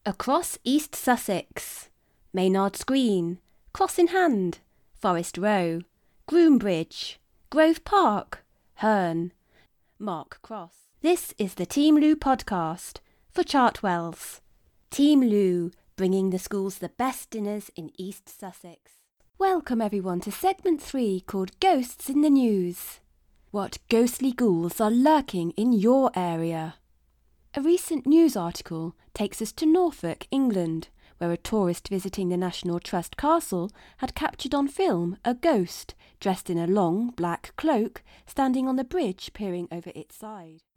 Across East Sussex, Maynard's Green, Cross in Hand, Forest Row, Groombridge, Grove Park, Herne, Mark Cross. This is the Team Lou podcast for Chartwells. Team Lou, bringing the schools the best dinners in East Sussex. Welcome everyone to segment 3 called Ghosts in the News. What ghostly ghouls are lurking in your area? A recent news article takes us to Norfolk, England, where a tourist visiting the National Trust Castle had captured on film a ghost dressed in a long black cloak standing on the bridge peering over its side.